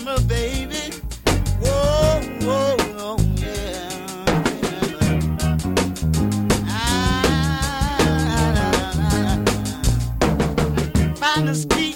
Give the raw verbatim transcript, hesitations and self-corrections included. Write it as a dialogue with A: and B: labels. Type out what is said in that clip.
A: summer, baby. Whoa, whoa, whoa, yeah. Ah, find a ski